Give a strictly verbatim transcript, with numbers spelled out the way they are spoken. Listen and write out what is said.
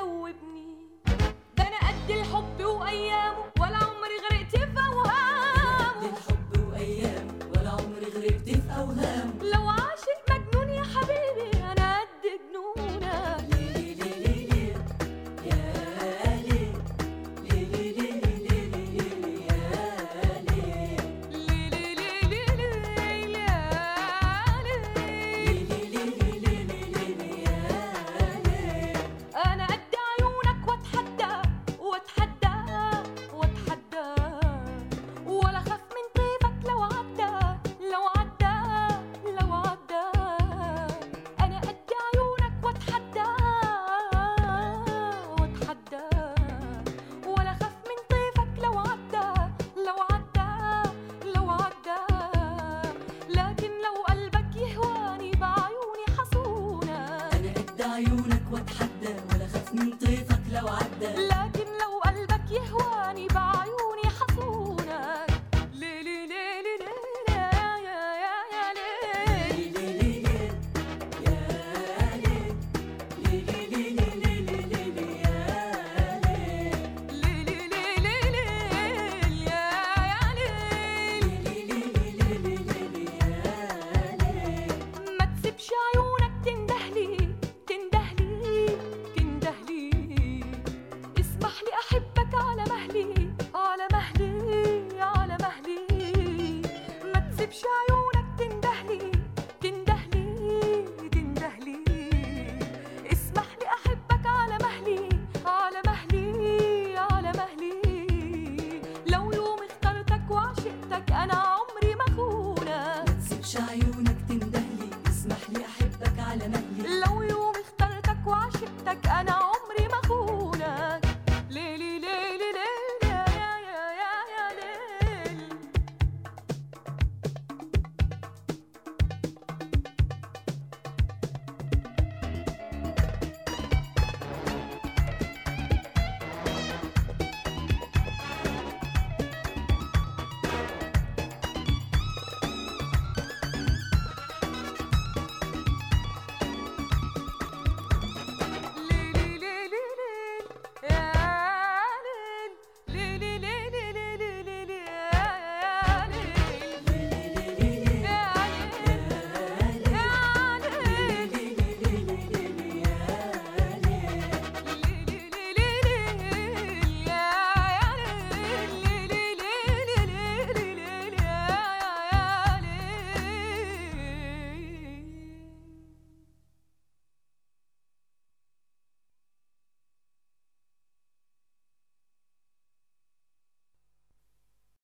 تدوبني، ده انا قد الحب وايامه ولا عمري غرقت في اوهامه. قد الحب وايامه ولا عمري غرقت في اوهامه. لو عاشق مجنون يا حبيبي انا قد جنونك. ليه ليه ليه ليه يا ليه ليه ليه ليه ليه يا ليه ليه ليه ليه ليه ليه يا ليه ليه ليه ليه ليه ليه يا ليه. انا قد عيونك واتحدى واتحدى واتحدى، ولا خاف من طيفك لو عدى لو عدى لو عدى. انا قد عيونك واتحدى واتحدى، ولا خاف من طيفك لو عدى لو عدى لو عدى. لكن لو قلبك يهواني بعيوني حصونة، انا قد عيونك واتحدى ولا خاف من طيفك لو عدى. لكن لو قلبك يهواني بعيوني حصونك. ليه ليه ليه ليه ليه يا يا يا يا ليه ليه ليه ليه يا ليه ليه ليه ليه ليه ليه ليه يا ليه ليه ليه ليه ليه ليه يا يا ليه. ليه ليه ليه ليه ليه يا ليه. ما تسيبش عيونك تندهلي تندهلي تندهلي، اسمح لي احبك على مهلي على مهلي على مهلي. ما تسيبش عيونك تندهلي تندهلي تندهلي، اسمح لي احبك على مهلي على مهلي على مهلي. لو يوم اخترتك وعشقتك انا عمري ما خونك. ما تسيبش عيونك تندهلي، اسمح لي احبك على مهلي. لو يوم اخترتك وعشقتك انا